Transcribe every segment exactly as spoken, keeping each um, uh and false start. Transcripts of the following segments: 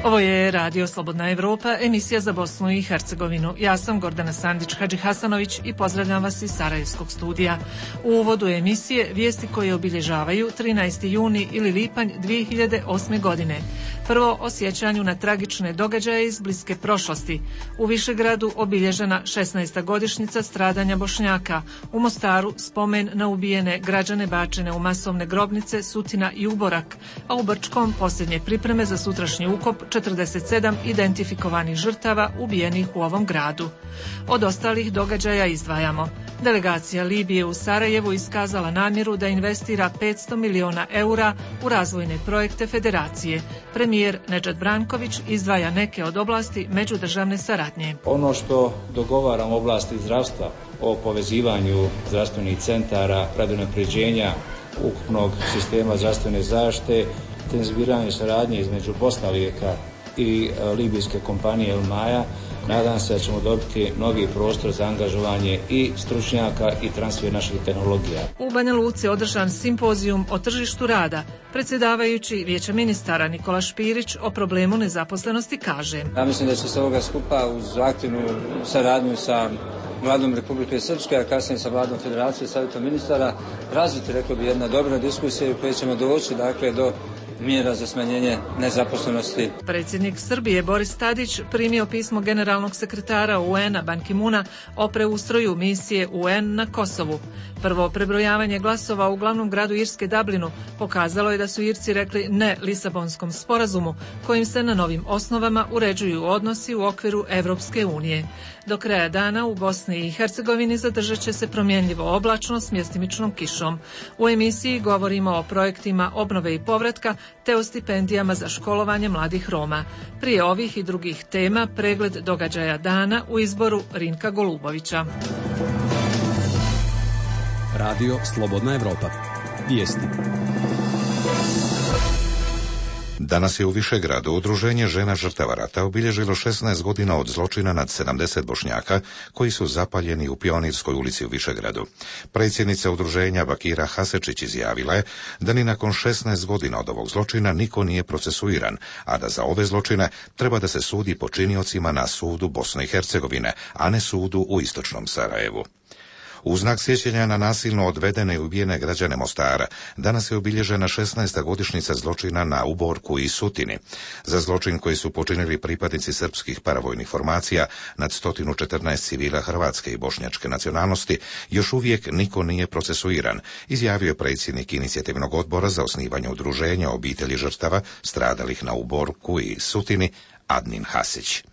Ovo je Radio Slobodna Evropa, emisija za Bosnu i Hercegovinu. Ja sam Gordana Sandić-Hadžihasanović i pozdravljam vas iz Sarajevskog studija. U uvodu emisije vijesti koje obilježavaju trinaesti juni ili lipanj dvije hiljade osme. godine. Prvo o sjećanju na tragične događaje iz bliske prošlosti. U Višegradu obilježena šesnaesta godišnjica stradanja Bošnjaka. U Mostaru spomen na ubijene građane bačene u masovne grobnice Sutina i Uborak, a u Brčkom posljednje pripreme za sutrašnji ukop četrdeset sedam identifikovanih žrtava ubijenih u ovom gradu. Od ostalih događaja izdvajamo. Delegacija Libije u Sarajevu iskazala namjeru da investira petsto miliona eura u razvojne projekte federacije. Premijer Nedžad Branković izdvaja neke od oblasti međudržavne saradnje. Ono što dogovaram u oblasti zdravstva o povezivanju zdravstvenih centara, radi unapređenja ukupnog sistema zdravstvene zaštite, intenziviranje saradnje između Bosnalijeka i libijske kompanije El Maja, nadam se da ćemo dobiti novi prostor za angažovanje i stručnjaka i transfer naših tehnologija. U Banja Luci je održan simpozijum o tržištu rada. Predsjedavajući Vijeća ministara Nikola Špirić o problemu nezaposlenosti kaže: Ja mislim da će se ovoga skupa uz aktivnu saradnju sa Vladom Republike Srpske, a kasnije sa Vladom Federacije, Savjetom ministara, razviti, rekao bi, jedna dobra diskusija u kojoj ćemo doći, dakle, do mjera za smanjenje nezaposlenosti. Predsjednik Srbije Boris Tadić primio pismo generalnog sekretara U N-a Ban Ki-moona o preustroju misije U N na Kosovu. Prvo prebrojavanje glasova u glavnom gradu Irske Dublinu pokazalo je da su Irci rekli ne Lisabonskom sporazumu, kojim se na novim osnovama uređuju odnosi u okviru Evropske unije. Do kraja dana u Bosni i Hercegovini zadržat će se promjenljivo oblačno s mjestimičnom kišom. U emisiji govorimo o projektima obnove i povratka te o stipendijama za školovanje mladih Roma. Prije ovih i drugih tema pregled događaja dana u izboru Rinka Golubovića. Radio Slobodna Evropa. Vijesti. Danas je u Višegradu Udruženje žena žrtava rata obilježilo šesnaest godina od zločina nad sedamdeset Bošnjaka koji su zapaljeni u Pionirskoj ulici u Višegradu. Predsjednica udruženja Bakira Hasečić izjavila je da ni nakon šesnaest godina od ovog zločina niko nije procesuiran, a da za ove zločine treba da se sudi počiniocima na sudu Bosne i Hercegovine, a ne sudu u istočnom Sarajevu. U znak sjećanja na nasilno odvedene i ubijene građane Mostara, danas je obilježena šesnaesta godišnjica zločina na Uborku i Sutini. Za zločin koji su počinili pripadnici srpskih paravojnih formacija nad sto četrnaest civila hrvatske i bošnjačke nacionalnosti, još uvijek niko nije procesuiran, izjavio je predsjednik inicijativnog odbora za osnivanje udruženja obitelji žrtava stradalih na Uborku i Sutini, Admin Hasić.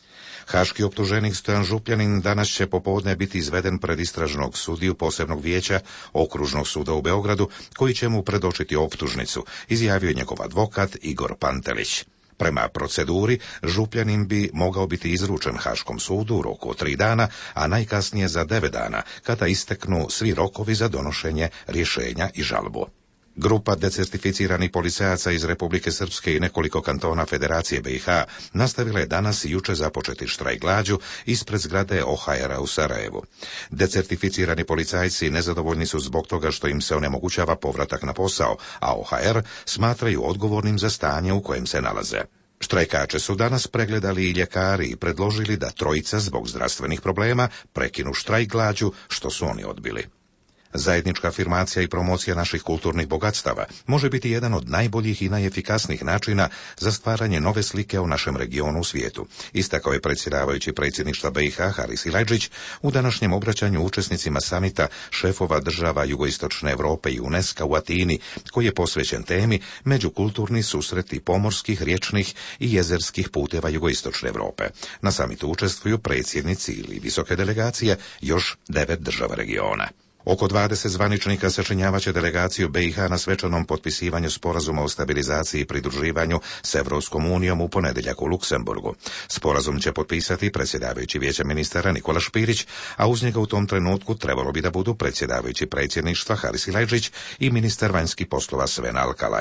Haški optuženik Stojan Župljanin danas će popodne biti izveden pred istražnog sudiju posebnog vijeća Okružnog suda u Beogradu, koji će mu predočiti optužnicu, izjavio je njegov advokat Igor Pantelić. Prema proceduri, Župljanin bi mogao biti izručen Haškom sudu u roku od tri dana, a najkasnije za devet dana, kada isteknu svi rokovi za donošenje rješenja i žalbu. Grupa decertificiranih policajaca iz Republike Srpske i nekoliko kantona Federacije B i H nastavila je danas i juče započeti štrajk glađu ispred zgrade O H R-a u Sarajevu. Decertificirani policajci nezadovoljni su zbog toga što im se onemogućava povratak na posao, a O H R smatraju odgovornim za stanje u kojem se nalaze. Štrajkače su danas pregledali i ljekari i predložili da trojica zbog zdravstvenih problema prekinu štrajk glađu, što su oni odbili. Zajednička afirmacija i promocija naših kulturnih bogatstava može biti jedan od najboljih i najefikasnijih načina za stvaranje nove slike o našem regionu u svijetu, istakao je predsjedavajući predsjedništva B i H Haris Ilajđić u današnjem obraćanju učesnicima samita šefova država jugoistočne Europe i UNESCO u Atini, koji je posvećen temi međukulturni susreti pomorskih, riječnih i jezerskih puteva jugoistočne Europe. Na samitu učestvuju predsjednici ili visoke delegacije još devet država regiona. Oko dvadeset zvaničnika sačinjavaće delegaciju B i H na svečanom potpisivanju sporazuma o stabilizaciji i pridruživanju s Evropskom unijom u ponedjeljak u Luksemburgu. Sporazum će potpisati predsjedavajući Vijeća ministara Nikola Špirić, a uz njega u tom trenutku trebalo bi da budu predsjedavajući predsjedništva Haris Ilajđić i ministar vanjskih poslova Sven Alkalaj.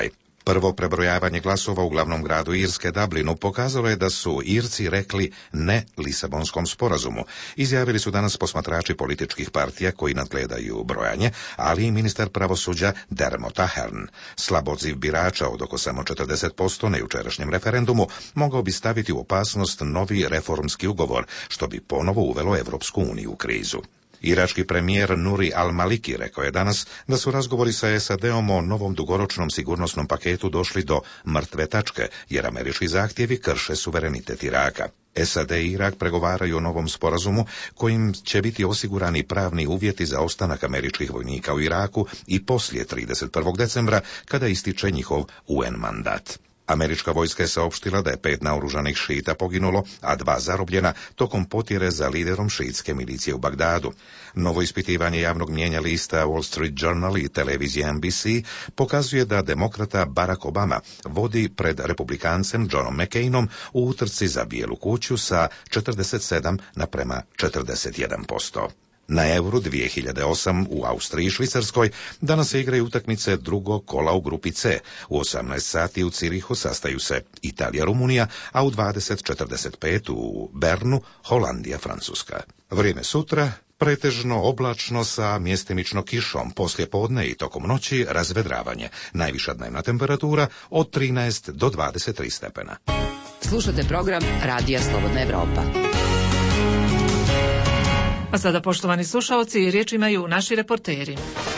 Prvo prebrojavanje glasova u glavnom gradu Irske, Dublinu, pokazalo je da su Irci rekli ne Lisabonskom sporazumu. Izjavili su danas posmatrači političkih partija koji nadgledaju brojanje, ali i ministar pravosuđa Dermot Ahern. Slab odziv birača od oko samo četrdeset posto na jučerašnjem referendumu mogao bi staviti u opasnost novi reformski ugovor, što bi ponovo uvelo Evropsku uniju u krizu. Irački premijer Nuri al-Maliki rekao je danas da su razgovori sa S A D-om o novom dugoročnom sigurnosnom paketu došli do mrtve tačke, jer američki zahtjevi krše suverenitet Iraka. S A D i Irak pregovaraju o novom sporazumu kojim će biti osigurani pravni uvjeti za ostanak američkih vojnika u Iraku i poslije trideset prvog decembra kada ističe njihov U N mandat. Američka vojska je saopštila da je pet naoružanih šita poginulo, a dva zarobljena tokom potjere za liderom šiitske milicije u Bagdadu. Novo ispitivanje javnog mnijenja lista Wall Street Journal i televizije N B C pokazuje da demokrata Barack Obama vodi pred republikancem Johnom McCainom u utrci za Bijelu kuću sa četrdeset sedam naprema četrdeset jedan posto. Na Euru dvije hiljade osam u Austriji i Švicarskoj danas se igraju utakmice drugog kola u grupi C. U osamnaest sati u Cirihu sastaju se Italija, Rumunija, a u dvadeset četrdeset pet u Bernu Holandija, Francuska. Vrijeme sutra pretežno oblačno sa mjestimično kišom, poslije podne i tokom noći razvedravanje. Najviša dnevna temperatura od trinaest do dvadeset tri stepena. Slušate program Radija Slobodna Evropa. A sada, poštovani slušalci, riječ imaju naši reporteri.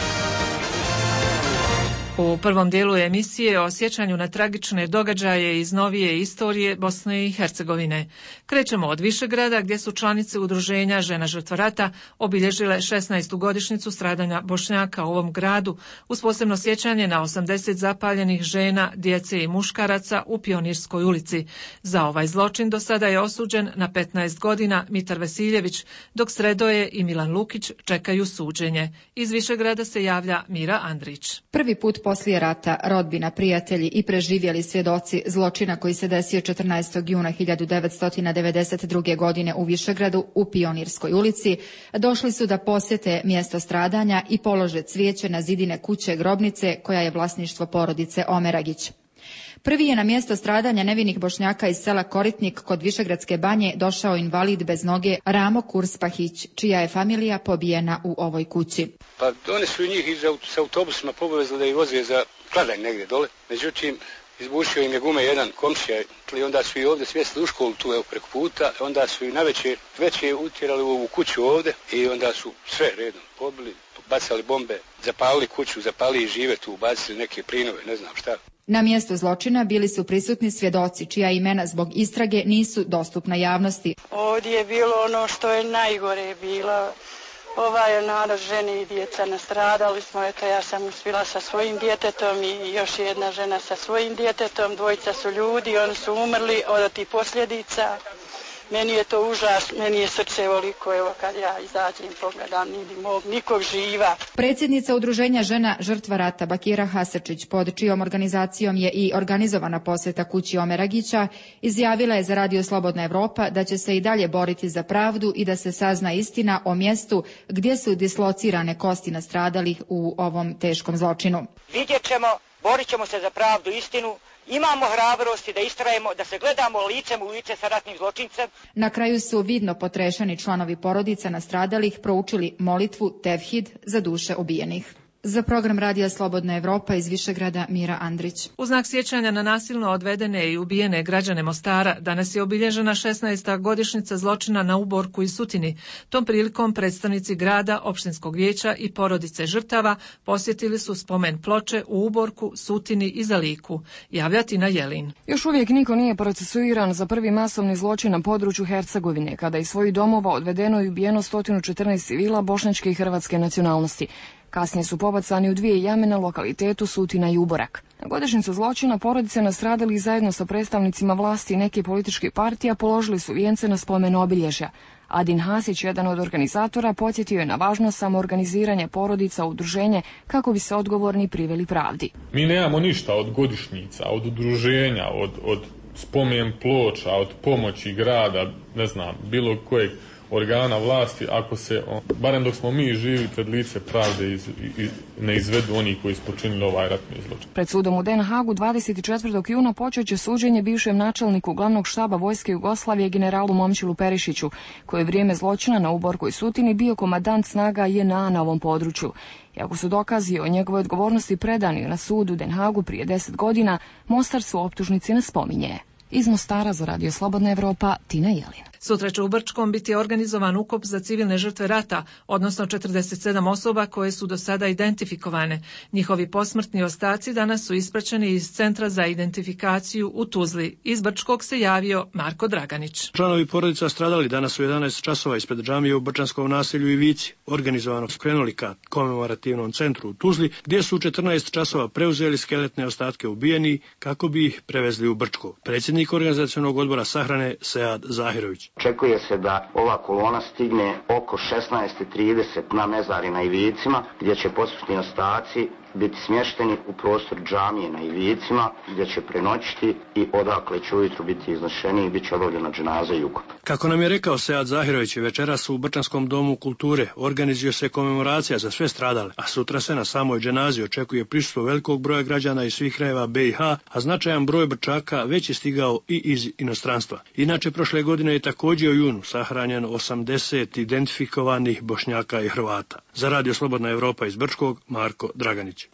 U prvom dijelu emisije o sjećanju na tragične događaje iz novije istorije Bosne i Hercegovine. Krećemo od Višegrada, gdje su članice udruženja Žena žrtva rata obilježile šesnaestu godišnjicu stradanja Bošnjaka u ovom gradu, uz posebno sjećanje na osamdeset zapaljenih žena, djece i muškaraca u Pionirskoj ulici. Za ovaj zločin do sada je osuđen na petnaest godina Mitar Vesiljević, dok Sredoje i Milan Lukić čekaju suđenje. Iz Višegrada se javlja Mira Andrić. Prvi put poslije rata rodbina, prijatelji i preživjeli svjedoci zločina koji se desio četrnaestog juna hiljadu devetsto devedeset druge. godine u Višegradu u Pionirskoj ulici došli su da posjete mjesto stradanja i polože cvijeće na zidine kuće grobnice koja je vlasništvo porodice Omeragić. Prvi je na mjesto stradanja nevinih Bošnjaka iz sela Koritnik kod Višegradske banje došao invalid bez noge Ramo Kurspahić, čija je familija pobijena u ovoj kući. Pa oni su njih iz aut- s autobusima povezali da ih voze za Kladanj negdje dole. Međutim, izbušio im je gume jedan komšija i onda su i ovdje smjestili u školu tu evo preko puta. Onda su i navečer veće utjerali u ovu kuću ovdje i onda su sve redom pobili, bacali bombe, zapalili kuću, zapalili žive tu, bacili neke plinove, ne znam šta. Na mjestu zločina bili su prisutni svjedoci čija imena zbog istrage nisu dostupna javnosti. Ovdje je bilo ono što je najgore bilo. Ovaj narod, žene i djeca nastradali smo. Eto, ja sam uspjela sa svojim djetetom i još jedna žena sa svojim djetetom. Dvojica su ljudi, oni su umrli od tih posljedica. Meni je to užas, meni je srce ovoliko, evo kad ja izađem pogledam, nidi mog, nikog živa. Predsjednica udruženja Žena žrtva rata Bakira Hasrčić, pod čijom organizacijom je i organizovana posjeta kući Omeragića, izjavila je za Radio Slobodna Evropa da će se i dalje boriti za pravdu i da se sazna istina o mjestu gdje su dislocirane kosti nastradalih u ovom teškom zločinu. Vidjet ćemo, borit ćemo se za pravdu i istinu. Imamo hrabrosti da istrajemo, da se gledamo licem u lice sa ratnim zločincem. Na kraju su vidno potrešani članovi porodica nastradalih proučili molitvu Tevhid za duše ubijenih. Za program Radija Slobodna Evropa iz Višegrada Mira Andrić. U znak sjećanja na nasilno odvedene i ubijene građane Mostara danas je obilježena šesnaesta godišnjica zločina na Uborku i Sutini. Tom prilikom predstavnici grada, opštinskog vijeća i porodice žrtava posjetili su spomen ploče u Uborku, Sutini i Zaliku. Javlja Tina Jelin. Još uvijek niko nije procesuiran za prvi masovni zločin na području Hercegovine, kada iz svojih domova odvedeno i ubijeno sto četrnaest civila bošnjačke i hrvatske nacionalnosti. Kasnije su pobacani u dvije jame na lokalitetu Sutina i Uborak. Na godišnjicu zločina porodice nastradali zajedno sa predstavnicima vlasti i neke političke partija položili su vijence na spomen obilježja. Adin Hasić, jedan od organizatora, podsjetio je na važnost samoorganiziranja porodica u udruženje kako bi se odgovorni priveli pravdi. Mi nemamo ništa od godišnjica, od udruženja, od, od spomen ploča, od pomoći grada, ne znam, bilo kojeg organa vlasti ako se, barem dok smo mi živi, pred lice pravde iz, iz, ne izvedu oni koji su počinili ovaj ratni zločin. Pred sudom u Den Haagu dvadeset četvrtog juna počet će suđenje bivšem načelniku glavnog štaba Vojske Jugoslavije generalu Momčilu Perišiću, koji je vrijeme zločina na Uborkoj Sutini bio komandant snaga J N A na ovom području. Iako su dokazi o njegovoj odgovornosti predani na sudu u Den Haagu prije deset godina, Mostar su optužnici ne spominje. Iz Mostara za Radio Slobodna Evropa, Tina Jelin. Sutra će u Brčkom biti organizovan ukop za civilne žrtve rata, odnosno četrdeset sedam osoba koje su do sada identifikovane. Njihovi posmrtni ostaci danas su ispraćeni iz Centra za identifikaciju u Tuzli. Iz Brčkog se javio Marko Draganić. Članovi porodica stradali danas u jedanaest časova ispred džamije u Brčanskom naselju Ivici. Organizovano su krenuli ka komemorativnom centru u Tuzli, gdje su u četrnaest časova preuzeli skeletne ostatke ubijeni kako bi ih prevezli u Brčko. Predsjednik organizacionog odbora sahrane Sead Zahirović. Očekuje se da ova kolona stigne oko šesnaest trideset na mezari na Ivicima, gdje će posmrtni ostaci biti smješteni u prostor džamije na Ivicima, gdje će prenoćiti i odakle će ujutru biti iznošeni i bit će obavljena dženaza i ukop. Kako nam je rekao Sead Zahirović, večeras u Brčanskom domu kulture organizuje se komemoracija za sve stradale, a sutra se na samoj dženazi očekuje prisustvo velikog broja građana iz svih krajeva B i H, a značajan broj Brčaka već je stigao i iz inostranstva. Inače, prošle godine je također u junu sahranjeno osamdeset identifikovanih Bošnjaka i Hrvata. Za Radio Slobodna Evropa iz Brčkog, Marko Draganić.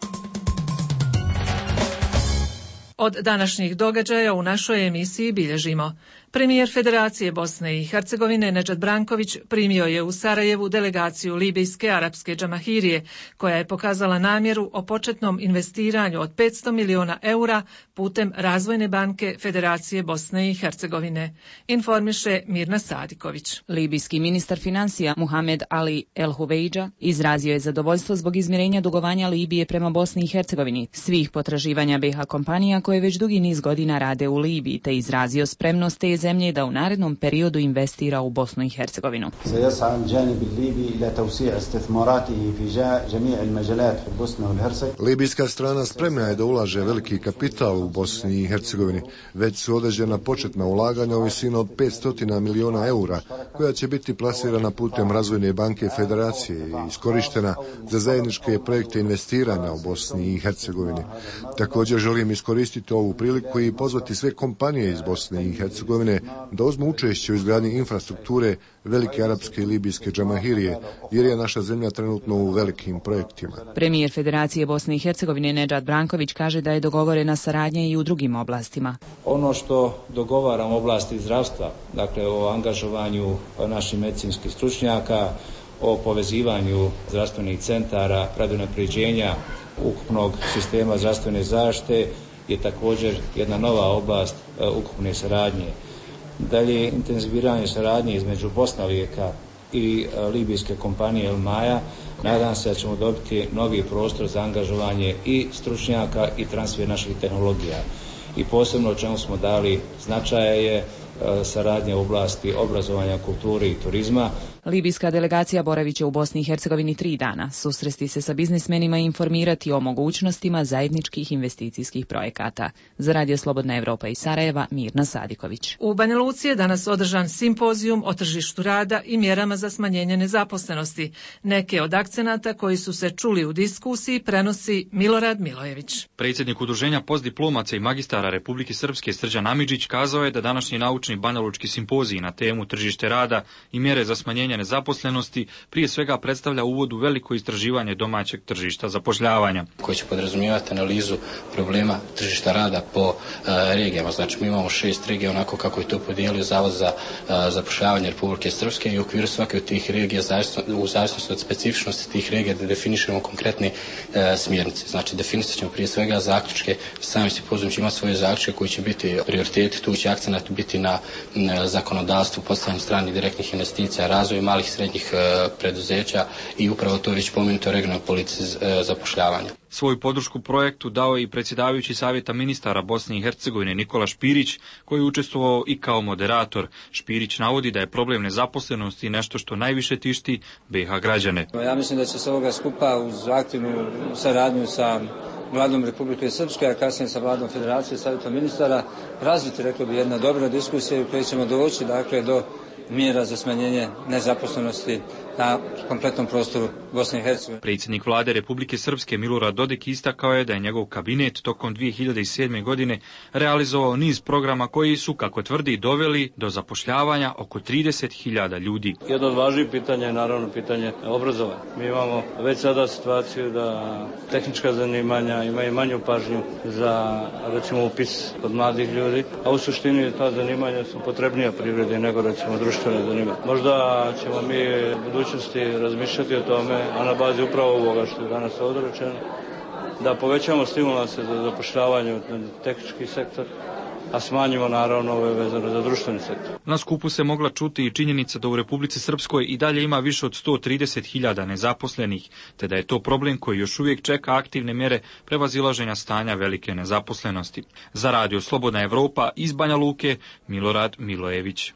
Od današnjih događaja u našoj emisiji bilježimo. Premijer Federacije Bosne i Hercegovine Nedžad Branković primio je u Sarajevu delegaciju libijske arapske džamahirije, koja je pokazala namjeru o početnom investiranju od petsto miliona eura putem Razvojne banke Federacije Bosne i Hercegovine. Informiše Mirna Sadiković. Libijski ministar financija Muhamed Ali El Huvejdža izrazio je zadovoljstvo zbog izmirenja dugovanja Libije prema Bosni i Hercegovini, svih potraživanja B i H kompanija koje već dugi niz godina rade u Libiji, te izrazio spremnost te zemlje da u narednom periodu investira u Bosnu i Hercegovinu. Libijska strana spremna je da ulaže veliki kapital u Bosni i Hercegovini. Već su određena početna ulaganja u visini od petsto miliona eura, koja će biti plasirana putem Razvojne banke Federacije i iskorištena za zajedničke projekte investiranja u Bosni i Hercegovini. Također želim iskoristiti ovu priliku i pozvati sve kompanije iz Bosne i Hercegovine da uzmu učešće u izgradnji infrastrukture velike arapske i libijske džamahirije, jer je naša zemlja trenutno u velikim projektima. Premijer Federacije Bosne i Hercegovine Nedžad Branković kaže da je dogovorena saradnja i u drugim oblastima. Ono što dogovaram u oblasti zdravstva, dakle o angažovanju naših medicinskih stručnjaka, o povezivanju zdravstvenih centara, radi unapređenja ukupnog sistema zdravstvene zaštite, je također jedna nova oblast uh, ukupne saradnje. Dalje, intenziviranje saradnje između Bosnavijeka i uh, libijske kompanije El Maja. Nadam se da ćemo dobiti novi prostor za angažovanje i stručnjaka i transfer naših tehnologija. I posebno o čemu smo dali značaja je uh, saradnja u oblasti obrazovanja, kulture i turizma. Libijska delegacija boravit će u Bosni i Hercegovini tri dana, susresti se sa biznismenima i informirati o mogućnostima zajedničkih investicijskih projekata. Za Radio Slobodna Evropa iz Sarajeva, Mirna Sadiković. U Banja Luci je danas održan simpozijum o tržištu rada i mjerama za smanjenje nezaposlenosti. Neke od akcenata koji su se čuli u diskusiji prenosi Milorad Milojević. Predsjednik Udruženja postdiplomaca i magistara Republike Srpske Srđan Amidžić kazao je da današnji naučni banjalučki simpozij na temu tržište rada i mjere za smanjenje nezaposlenosti prije svega predstavlja uvod u veliko istraživanje domaćeg tržišta zapošljavanja. Koje će podrazumijevati analizu problema tržišta rada po uh, regijama. Znači mi imamo šest regija onako kako je to podijelio Zavod za uh, zapošljavanje Republike Srpske i u okviru svake od tih regija u zavisnosti od specifičnosti tih regija da definišemo konkretne uh, smjernice. Znači definisat ćemo prije svega zaključke, sami simpozijum će imati svoje zaključke koji će biti prioriteti, tu će akcenat biti na, na zakonodavstvu, postavljanje stranih direktnih investicija, razvoj malih i srednjih e, preduzeća i upravo to već pomenuto regionalnoj politici e, zapošljavanja. Svoju podršku projektu dao je i predsjedavajući Savjeta ministara Bosne i Hercegovine Nikola Špirić, koji je učestvovao i kao moderator. Špirić navodi da je problem nezaposlenosti nešto što najviše tišti B i H građane. Ja mislim da će se ovoga skupa uz aktivnu saradnju sa Vladom Republike Srpske, a kasnije sa Vladom Federacije Savjeta ministara razviti, rekao bi, jedna dobra diskusija u kojoj ćemo doći dakle do mjera za smanjenje nezaposlenosti na kompletnom prostoru Bosne i Hercegovine. Predsjednik vlade Republike Srpske Milorad Dodik istakao je da je njegov kabinet tokom dvije hiljade sedme. godine realizovao niz programa koji su, kako tvrdi, doveli do zapošljavanja oko trideset hiljada ljudi. Jedno od važnijih pitanja je naravno pitanje obrazovanja. Mi imamo već sada situaciju da tehnička zanimanja imaju manju pažnju za, recimo, upis kod mladih ljudi, a u suštini ta zanimanja su potrebnija privredi nego, recimo, društvene zanimanja. Možda ćemo mi u budućnosti razmišljati o tome, a na bazi upravo ovoga što je danas ovdje rečeno, da povećamo stimulanse za zapošljavanje u tehnički sektor, a smanjimo naravno ove vezane za društveni sektor. Na skupu se mogla čuti i činjenica da u Republici Srpskoj i dalje ima više od sto trideset hiljada nezaposlenih, te da je to problem koji još uvijek čeka aktivne mjere prevazilaženja stanja velike nezaposlenosti. Za Radio Slobodna Evropa iz Banja Luke, Milorad Milojević.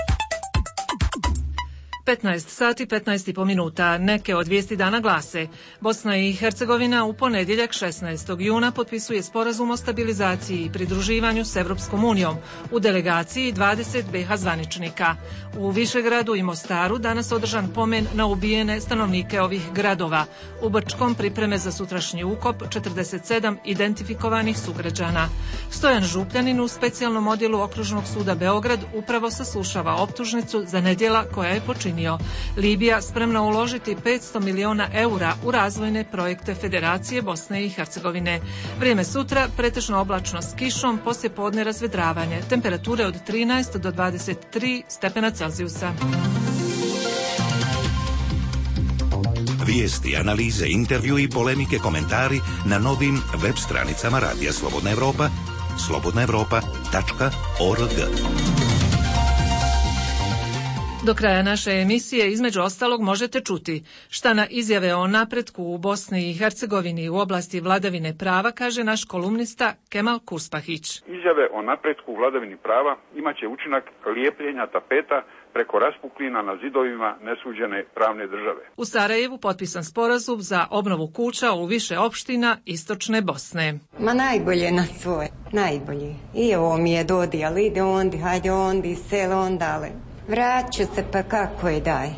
petnaest sati petnaest i po minuta. Neke od vijesti dana glase: Bosna i Hercegovina u ponedjeljak šesnaestog juna potpisuje sporazum o stabilizaciji i pridruživanju s Evropskom unijom u delegaciji dvadeset be ha zvaničnika. U Višegradu i Mostaru danas održan pomen na ubijene stanovnike ovih gradova. U Brčkom pripreme za sutrašnji ukop četrdeset sedam identifikovanih sugrađana. Stojan Župljanin u specijalnom odjelu Okružnog suda Beograd upravo saslušava optužnicu za nedjela koja je počinio. Libija spremna uložiti petsto miliona eura u razvojne projekte Federacije Bosne i Hercegovine. Vrijeme sutra pretežno oblačno s kišom, poslije podne razvedravanje. Temperature od trinaest do dvadeset tri stepena Celzijusa. Vijesti, analize, intervju i polemike, komentari na novim web stranicama Radija Slobodna Evropa, slobodna evropa tačka org. Do kraja naše emisije između ostalog možete čuti šta na izjave o napretku u Bosni i Hercegovini u oblasti vladavine prava kaže naš kolumnista Kemal Kurspahić. Izjave o napretku u vladavini prava imaće učinak lijepljenja tapeta preko raspuklina na zidovima nesuđene pravne države. U Sarajevu potpisan sporazum za obnovu kuća u više opština istočne Bosne. Ma najbolje na svoje, najbolje. I ovo mi je dodijali, ide ondi, hajde ondi, sele ondale. Vraću se, pa kako je daj.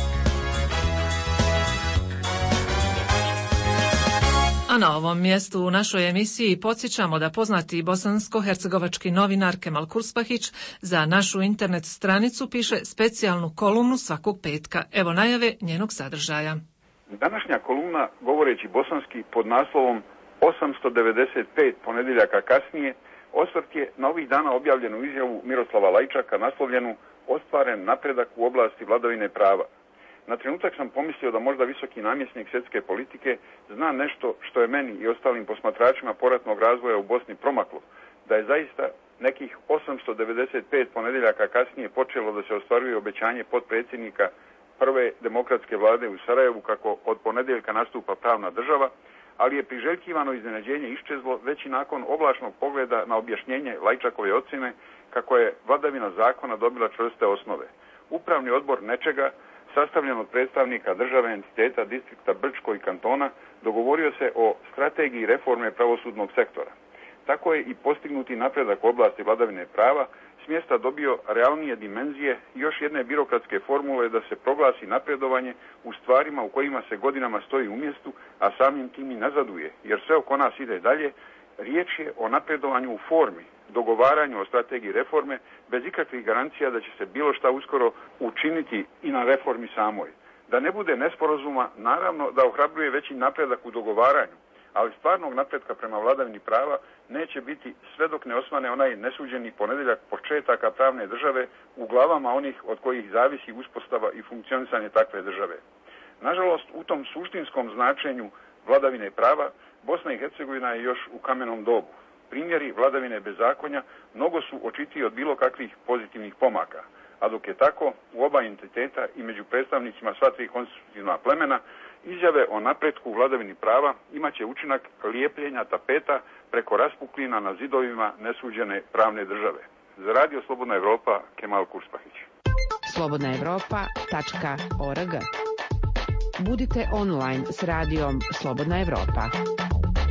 A na ovom mjestu u našoj emisiji podsjećamo da poznati bosansko-hercegovački novinar Kemal Kurspahić za našu internet stranicu piše specijalnu kolumnu svakog petka. Evo najave njenog sadržaja. Današnja kolumna, govoreći bosanski, pod naslovom osamsto devedeset pet ponedjeljaka kasnije, osvrt je na ovih dana objavljenu izjavu Miroslava Lajčaka naslovljenu Ostvaren napredak u oblasti vladavine prava. Na trenutak sam pomislio da možda visoki namjesnik svjetske politike zna nešto što je meni i ostalim posmatračima poratnog razvoja u Bosni promaklo, da je zaista nekih osamsto devedeset pet ponedjeljaka kasnije počelo da se ostvaruje obećanje potpredsjednika prve demokratske vlade u Sarajevu kako od ponedjeljka nastupa pravna država, ali je priželjkivano iznenađenje iščezlo već i nakon oblačnog pogleda na objašnjenje Lajčakove ocjene kako je vladavina zakona dobila čvrste osnove. Upravni odbor nečega, sastavljen od predstavnika države, entiteta, distrikta Brčko i kantona, dogovorio se o strategiji reforme pravosudnog sektora. Tako je i postignuti napredak u oblasti vladavine prava s mjesta dobio realnije dimenzije i još jedne birokratske formule da se proglasi napredovanje u stvarima u kojima se godinama stoji u mjestu, a samim tim i nazaduje, jer sve oko nas ide dalje. Riječ je o napredovanju u formi, dogovaranju o strategiji reforme, bez ikakvih garancija da će se bilo šta uskoro učiniti i na reformi samoj. Da ne bude nesporazuma, naravno da ohrabruje veći napredak u dogovaranju, ali stvarnog napretka prema vladavini prava neće biti sve dok ne osvane onaj nesuđeni ponedjeljak početaka pravne države u glavama onih od kojih zavisi uspostava i funkcionisanje takve države. Nažalost, u tom suštinskom značenju vladavine prava Bosna i Hercegovina je još u kamenom dobu. Primjeri vladavine bezakonja mnogo su očitiji od bilo kakvih pozitivnih pomaka, a dok je tako, u oba entiteta i među predstavnicima sva tri konstitutivna plemena, izjave o napretku u vladavini prava imaće učinak lijepljenja tapeta preko raspuklina na zidovima nesuđene pravne države. Za Radio Slobodna Evropa, Kemal Kurspahić. slobodna evropa tačka org. Budite online s radijom Slobodna Evropa.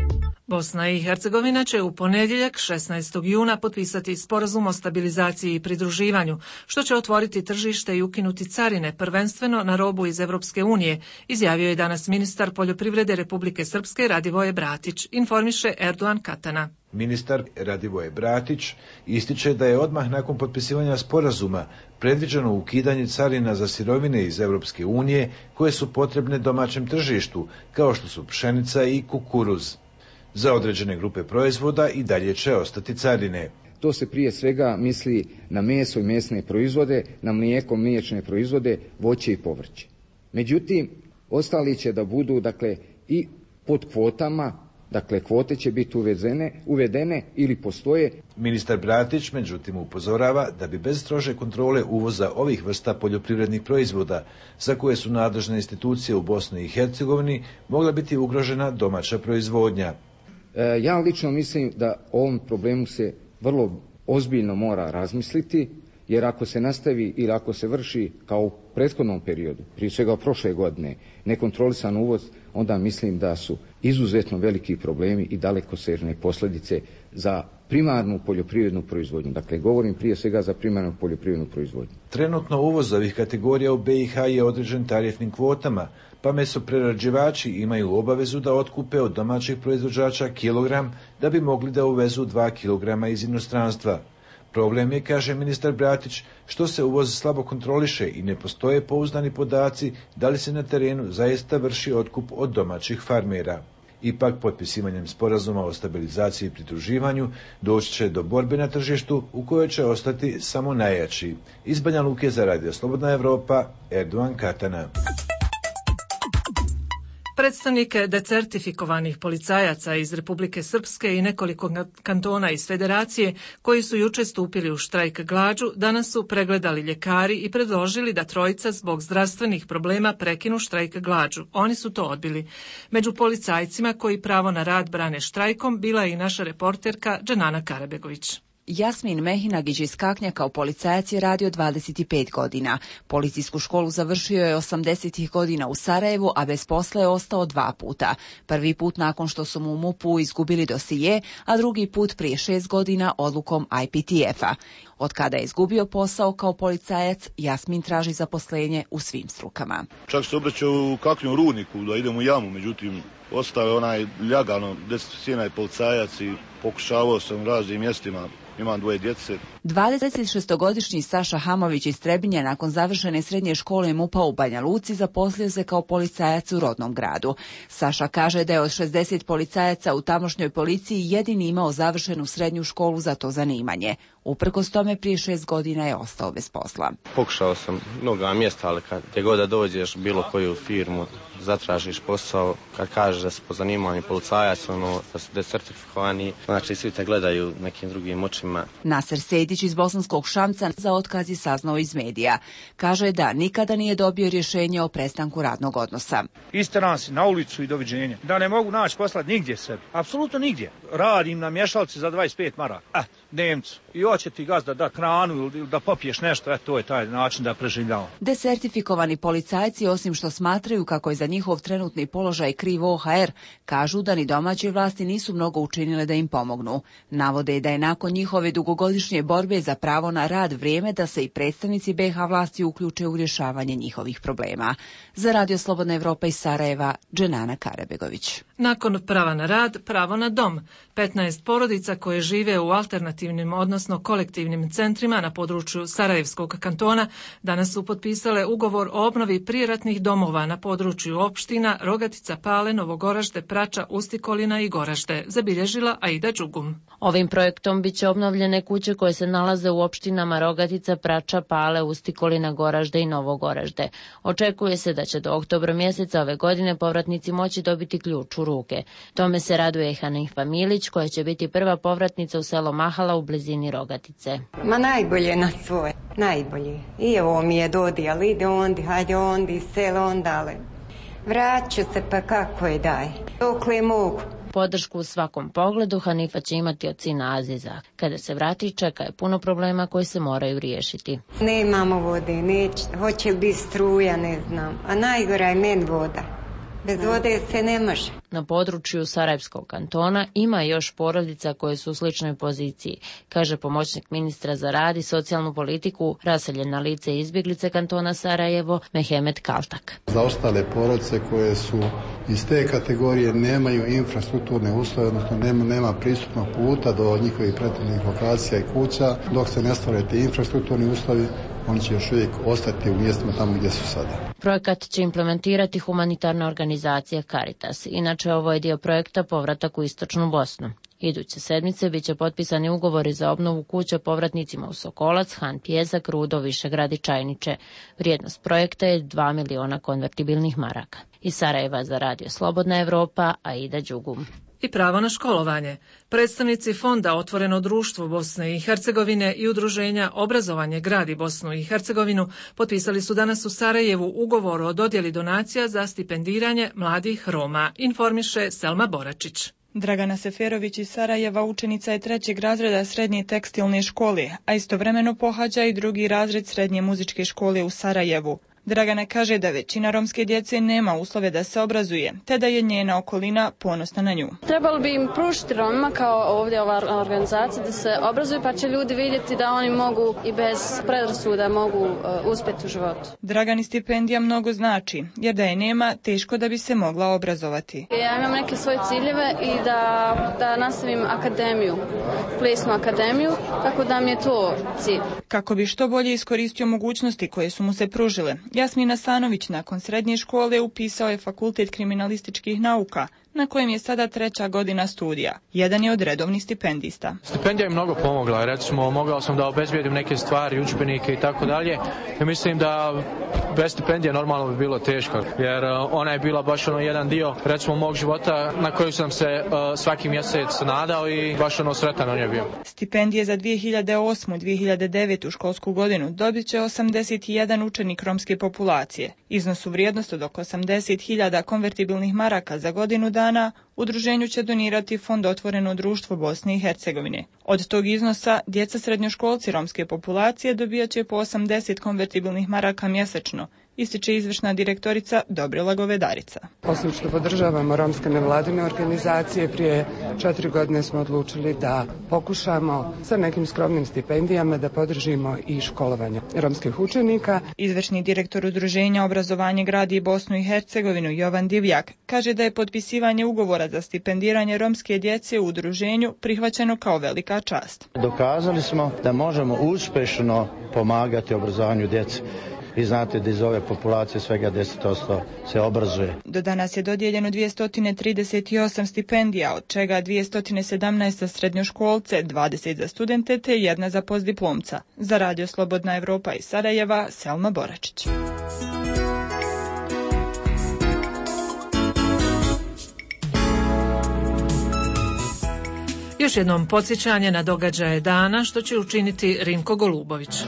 Bosna i Hercegovina će u ponedjeljak šesnaestog juna potpisati sporazum o stabilizaciji i pridruživanju, što će otvoriti tržište i ukinuti carine prvenstveno na robu iz Europske unije, izjavio je danas ministar poljoprivrede Republike Srpske Radivoje Bratić, informiše Erdogan Katana. Ministar Radivoje Bratić ističe da je odmah nakon potpisivanja sporazuma predviđeno ukidanje carina za sirovine iz Europske unije koje su potrebne domaćem tržištu, kao što su pšenica i kukuruz. Za određene grupe proizvoda i dalje će ostati carine. To se prije svega misli na meso i mesne proizvode, na mlijeko, mliječne proizvode, voće i povrće. Međutim, ostali će da budu dakle i pod kvotama, dakle kvote će biti uvedene, uvedene ili postoje. Ministar Bratić međutim upozorava da bi bez strože kontrole uvoza ovih vrsta poljoprivrednih proizvoda, za koje su nadležne institucije u Bosni i Hercegovini, mogla biti ugrožena domaća proizvodnja. E, ja lično mislim da o ovom problemu se vrlo ozbiljno mora razmisliti, jer ako se nastavi ili ako se vrši kao u prethodnom periodu, prije svega prošle godine, nekontrolisan uvoz, onda mislim da su izuzetno veliki problemi i dalekosežne posljedice za primarnu poljoprivrednu proizvodnju. Dakle, govorim prije svega za primarnu poljoprivrednu proizvodnju. Trenutno uvoz ovih kategorija u B i H je određen tarifnim kvotama, pa mesoprerađivači imaju obavezu da otkupe od domaćih proizvođača kilogram da bi mogli da uvezu dva kilograma iz inostranstva. Problem je, kaže ministar Bratić, što se uvoz slabo kontroliše i ne postoje pouzdani podaci da li se na terenu zaista vrši otkup od domaćih farmera. Ipak, potpisivanjem sporazuma o stabilizaciji i pridruživanju doći će do borbe na tržištu u kojoj će ostati samo najjači. Iz Banja Luke za Radio Slobodna Evropa, Erdogan Katana. Predstavnike decertifikovanih policajaca iz Republike Srpske i nekoliko kantona iz Federacije koji su juče stupili u štrajk glađu, danas su pregledali ljekari i predložili da trojica zbog zdravstvenih problema prekinu štrajk glađu. Oni su to odbili. Među policajcima koji pravo na rad brane štrajkom bila je i naša reporterka Dženana Karabegović. Jasmin Mehinagić iz Kaknja kao policajac je radio dvadeset pet godina. Policijsku školu završio je osamdesetih godina u Sarajevu, a bez posla je ostao dva puta. Prvi put nakon što su mu u MUP-u izgubili dosije, a drugi put prije šest godina odlukom I P T F-a. Od kada je izgubio posao kao policajac, Jasmin traži zaposlenje u svim strukama. Čak se obraćao u Kaknju rudniku da idem u jamu, međutim ostao je onaj ljagano deset policajac i pokušavao sam raznim mjestima. Imam dvoje djece. dvadesetšestogodišnji Saša Hamović iz Trebinja nakon završene srednje škole MUP-a u Banja Luci zaposlio se kao policajac u rodnom gradu. Saša kaže da je od šezdeset policajaca u tamošnjoj policiji jedini imao završenu srednju školu za to zanimanje. Uprkos tome prije šest godina je ostao bez posla. Pokušao sam mnoga mjesta, ali kad te god da dođeš bilo koju firmu, zatražiš posao, kad kažeš da si po zanimanju policajac, ono, da si decertifikovani, znači svi te gledaju nekim drugim očima. Naser Sejdić iz Bosanskog Šamca za otkaz je saznao iz medija. Kaže da nikada nije dobio rješenje o prestanku radnog odnosa. Isteran si na ulicu i doviđenja. Da ne mogu naći posla nigdje sebi. Apsolutno nigdje. Radim na mješalci za dvadeset pet maraka. Eh, Nemcu. I hoće ti gazda da hranu ili da popiješ nešto, e, to je taj način da preživljava. Desertifikovani policajci, osim što smatraju kako je za njihov trenutni položaj kriv O H R, kažu da ni domaće vlasti nisu mnogo učinile da im pomognu. Navode da je nakon njihove dugogodišnje borbe za pravo na rad vrijeme da se i predstavnici B H vlasti uključe u rješavanje njihovih problema. Za Radio Slobodna Evropa iz Sarajeva, Dženana Karabegović. Nakon prava na rad, pravo na dom. petnaest porodica koje žive u alternativnim, odnosno kolektivnim centrima na području Sarajevskog kantona danas su potpisale ugovor o obnovi prijeratnih domova na području opština Rogatica, Pale, Novogoražde, Prača, Ustikolina i Goražde, zabilježila Aida Đugum. Ovim projektom biće obnovljene kuće koje se nalaze u opštinama Rogatica, Prača, Pale, Ustikolina, Goražde i Novogoražde. Očekuje se da će do oktobra mjeseca ove godine povratnici moći dobiti ključ u ruke. Tome se raduje Hanifa Milić, koja će biti prva povratnica u selo Mahala u blizini Rogatice. Ma najbolje na svoje, najbolje. I ovo mi je dodi, ali ide ondi, hajde ondi, selo ondale. Vraću se, pa kako je daj, dokle mogu. Podršku u svakom pogledu Hanifa će imati od sina Aziza. Kada se vrati, čeka je puno problema koji se moraju riješiti. Nemamo vode, neće, hoće li biti struja, ne znam. A najgora je meni voda. Bez vode se ne može. Na području Sarajevskog kantona ima još porodica koje su u sličnoj poziciji, kaže pomoćnik ministra za rad i socijalnu politiku, raseljena lice i izbjeglice kantona Sarajevo, Mehmet Kaltak. Za ostale porodice koje su iz te kategorije nemaju infrastrukturne uslove, odnosno nema, nema pristupnog puta do njihovih prethodnih lokacija i kuća, dok se ne stvore ti infrastrukturni uslovi, oni će još uvijek ostati u mjestima tamo gdje su sada. Projekat će implementirati humanitarna organizacija Caritas. Inače, ovo je dio projekta Povratak u istočnu Bosnu. Iduće sedmice bit će potpisani ugovori za obnovu kuća povratnicima u Sokolac, Han Pjezak, Rudo, Višegrad i Čajniče. Vrijednost projekta je dva miliona konvertibilnih maraka. Iz Sarajeva za Radio Slobodna Evropa, Aida Đugum. I pravo na školovanje. Predstavnici Fonda Otvoreno društvo Bosne i Hercegovine i udruženja Obrazovanje gradi Bosnu i Hercegovinu potpisali su danas u Sarajevu ugovor o dodjeli donacija za stipendiranje mladih Roma, informiše Selma Boračić. Dragana Seferović iz Sarajeva učenica je trećeg razreda srednje tekstilne škole, a istovremeno pohađa i drugi razred srednje muzičke škole u Sarajevu. Dragana kaže da većina romske djece nema uslove da se obrazuje, te da je njena okolina ponosna na nju. Trebalo bi im pružiti Roma, kao ovdje ova organizacija, da se obrazuju, pa će ljudi vidjeti da oni mogu i bez predrasuda mogu uh, uspjeti u životu. Dragani stipendija mnogo znači, jer da je nema, teško da bi se mogla obrazovati. Ja imam neke svoje ciljeve i da, da nastavim akademiju, plesnu akademiju, tako da mi je to cilj. Kako bi što bolje iskoristio mogućnosti koje su mu se pružile, Jasmina Sanović nakon srednje škole upisao je Fakultet kriminalističkih nauka, na kojem je sada treća godina studija. Jedan je od redovnih stipendista. Stipendija je mnogo pomogla, recimo mogao sam da obezbijedim neke stvari, udžbenike i tako dalje. I mislim da bez stipendije normalno bi bilo teško, jer ona je bila baš ono jedan dio recimo mog života na koju sam se uh, svaki mjesec nadao i baš ono sretan on je bio. Stipendije za dvije hiljade osmu dvije hiljade devetu školsku godinu dobit će osamdeset jedan učenik romske populacije. Iznos u vrijednost od oko osamdeset hiljada konvertibilnih maraka za godinu dana udruženju će donirati Fond Otvoreno društvo Bosne i Hercegovine. Od tog iznosa djeca srednjoškolci romske populacije dobijat će po osamdeset konvertibilnih maraka mjesečno, ističe izvršna direktorica Dobrila Govedarica. Osim što podržavamo romske nevladine organizacije, prije četiri godine smo odlučili da pokušamo sa nekim skromnim stipendijama da podržimo i školovanje romskih učenika. Izvršni direktor udruženja Obrazovanje gradi Bosnu i Hercegovinu Jovan Divjak kaže da je potpisivanje ugovora za stipendiranje romske djece u udruženju prihvaćeno kao velika čast. Dokazali smo da možemo uspješno pomagati obrazovanju djece. Vi znate da iz ove populacije svega deset posto se obrazuje. Do danas je dodijeljeno dvjesto trideset osam stipendija, od čega dvjesto sedamnaest za srednjoškolce, dvadeset za studente te jedna za postdiplomca. Za Radio Slobodna Evropa iz Sarajeva, Selma Boračić. Još jednom podsjećanje na događaje dana što će učiniti Rinko Golubović.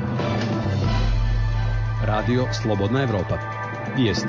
Radio Slobodna Evropa. Vijesti.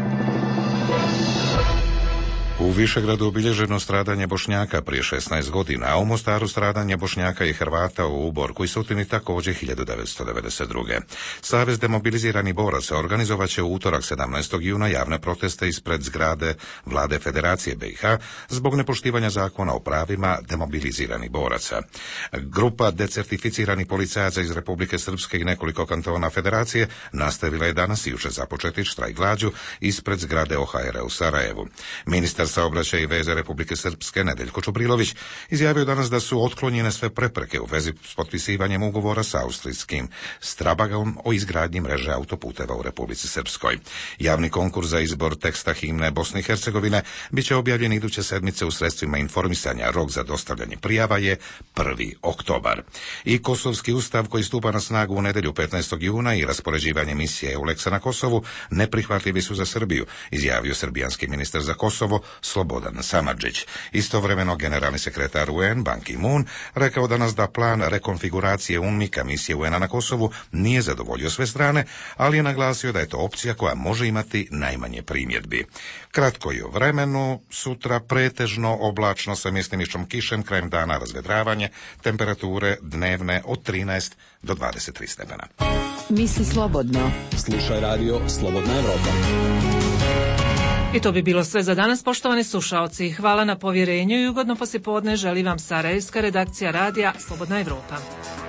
U Višegradu obilježeno stradanje Bošnjaka prije šesnaest godina, a u Mostaru stradanje Bošnjaka i Hrvata u Borku i Sutini također hiljadu devetsto devedeset druge. Savez demobiliziranih boraca organizovat će u utorak sedamnaestog juna javne proteste ispred zgrade Vlade Federacije B i H zbog nepoštivanja zakona o pravima demobiliziranih boraca. Grupa decertificiranih policajaca iz Republike Srpske i nekoliko kantona Federacije nastavila je danas i jučer započeti štrajk glađu ispred zgrade O H R-a u Sarajevu. Ministar saobraćaja i veze Republike Srpske Nedeljko Čubrilović izjavio danas da su otklonjene sve prepreke u vezi s potpisivanjem ugovora s austrijskim Strabagom o izgradnji mreže autoputeva u Republici Srpskoj. Javni konkurs za izbor teksta himne Bosne i Hercegovine bit će objavljen iduće sedmice u sredstvima informisanja. Rok za dostavljanje prijava je prvi oktobar. I Kosovski ustav koji stupa na snagu u nedjelju petnaestog juna i raspoređivanje misije EULEX-a na Kosovu neprihvatljivi su za Srbiju, izjavio srbijanski ministar za Kosovo Slobodan Samardžić. Istovremeno generalni sekretar U N Ban Ki-moon rekao danas da plan rekonfiguracije UNMIK-a misije U N-a na Kosovu nije zadovoljio sve strane, ali je naglasio da je to opcija koja može imati najmanje primjedbi. Kratko i o vremenu, sutra pretežno oblačno sa mjestimičnom kišem, krajem dana razvedravanje, temperature dnevne od trinaest do dvadeset tri stepena. Misli slobodno. Slušaj Radio Slobodna Evropa. I to bi bilo sve za danas, poštovani slušaoci. Hvala na povjerenju i ugodno poslijepodne želi vam sarajevska redakcija radija Slobodna Evropa.